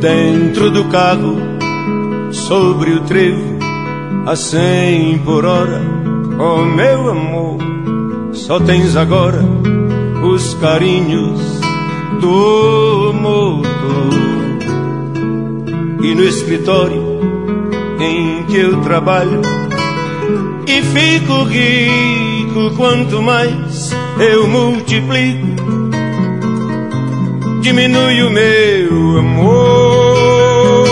dentro do carro, sobre o trevo, a 100 por hora. Oh meu amor, só tens agora os carinhos do motor. E no escritório em que eu trabalho, e fico rico quanto mais eu multiplico, diminui o meu amor.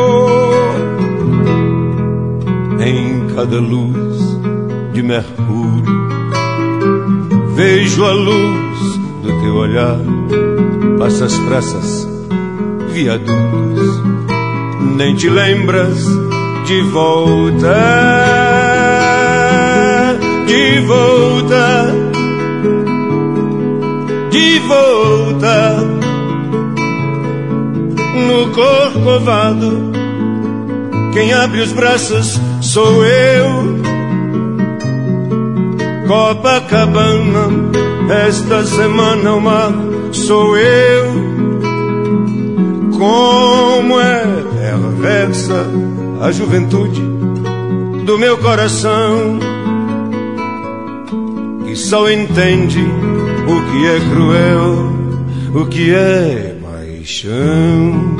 Em cada luz de Mercúrio vejo a luz do teu olhar. Passas praças, viadutos, nem te lembras de volta, de volta, de volta. No Corcovado, quem abre os braços sou eu. Copacabana, esta semana o mar sou eu. Como é perversa a juventude do meu coração, que só entende o que é cruel, o que é paixão.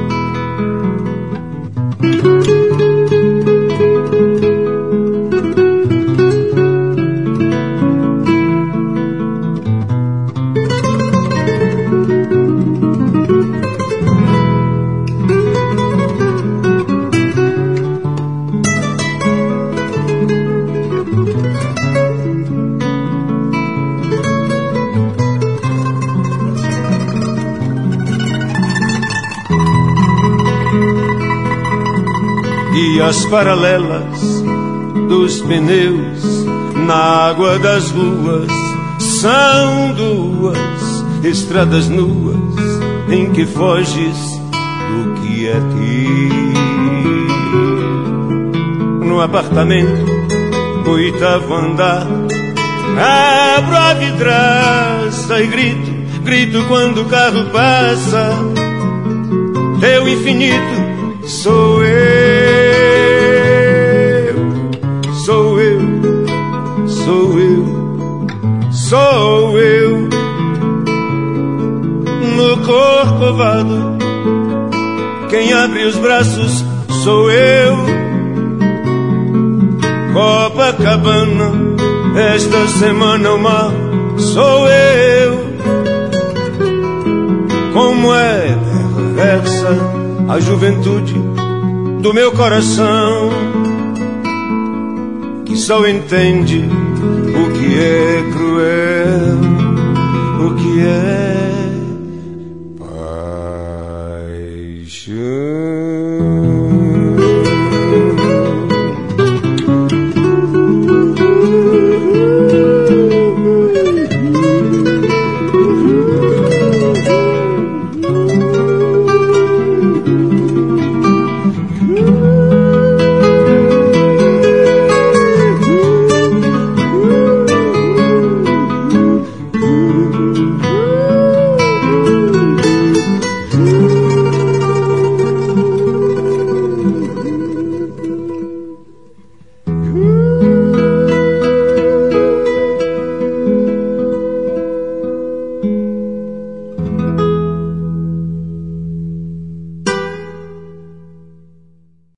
E as paralelas dos pneus na água das ruas são duas estradas nuas em que foges do que é teu. No apartamento, 8º andar, abro a vidraça e grito quando o carro passa. Teu infinito sou eu. Sou eu, sou eu, sou eu. No Corcovado, quem abre os braços sou eu. Copacabana, esta semana o mar sou eu. Como é perversa a juventude do meu coração, que só entende o que é cruel.